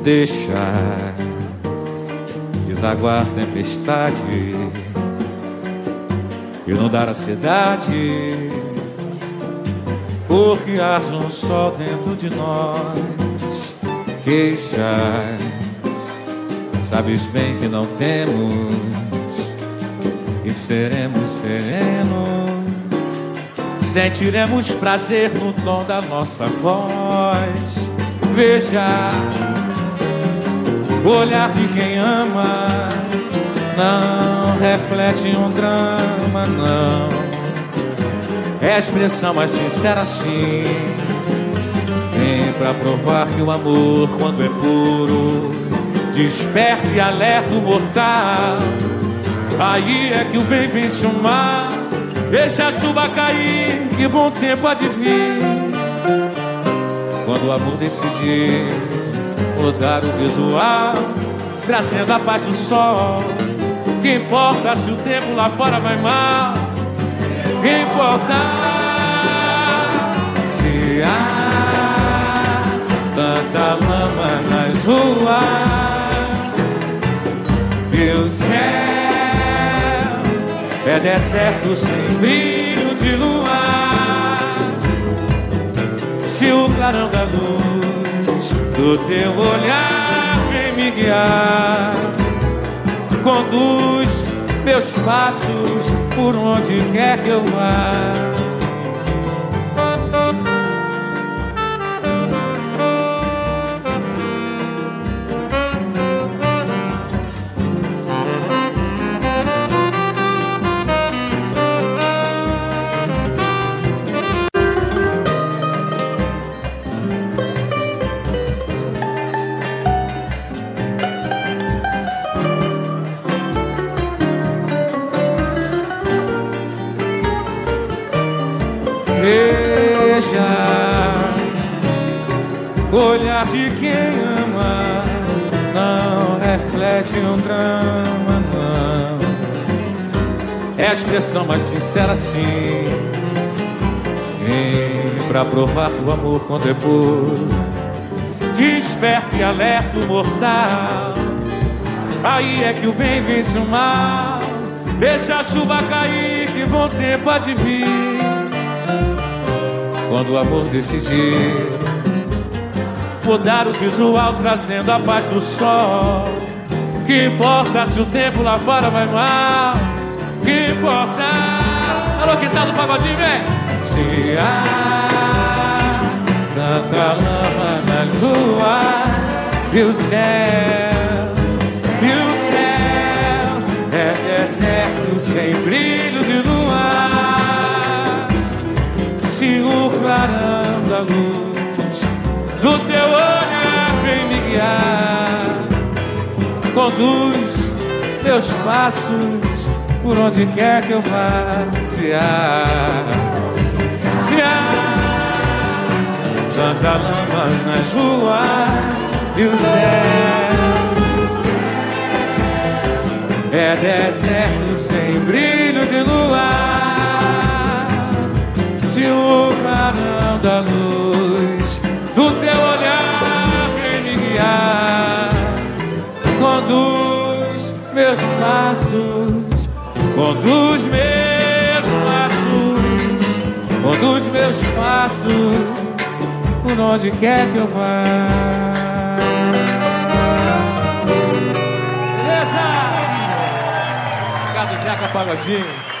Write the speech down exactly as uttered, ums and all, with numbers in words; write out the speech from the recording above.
deixar desaguar tempestade e inundar a cidade, porque arde um sol dentro de nós. Queixas, sabes bem que não temos, e seremos serenos, sentiremos prazer no tom da nossa voz. Veja, o olhar de quem ama não reflete um drama, não. É a expressão mais sincera, sim. Vem pra provar que o amor, quando é puro, desperta e alerta o mortal. Aí é que o bem vence o mal. Deixa a chuva cair, que bom tempo há de vir. Quando o amor decidir mudar o visual, trazendo a paz do sol. Que importa se o tempo lá fora vai mal? Que importa se há tanta lama nas ruas e o céu é deserto sem brilho de luar. Se o clarão da luz do teu olhar vem me guiar, conduz meus passos por onde quer que eu vá. Veja, o olhar de quem ama não reflete um drama, não. É a expressão mais sincera, sim. Vem pra provar que o amor, quando é puro, desperta e alerta o mortal. Aí é que o bem vence o mal. Deixa a chuva cair, que bom tempo há de vir. Quando o amor decidir mudar o visual, trazendo a paz do sol. Que importa se o tempo lá fora vai mal? Que importa? Alô, que tal do pagodinho, vem? Se há tanta lama na lua e o céu, e o céu é deserto sem brilho de luar. Se o clarão da luz do teu olhar vem me guiar, conduz meus passos por onde quer que eu vá. Se há, se há tanta lama nas ruas e o céu é deserto sem brilho de luar. Se o clarão da luz do teu olhar vem me guiar, conduz meus passos, conduz meus passos, conduz meus passos por onde quer que eu vá. Beleza? Obrigado, Zeca Pagodinho.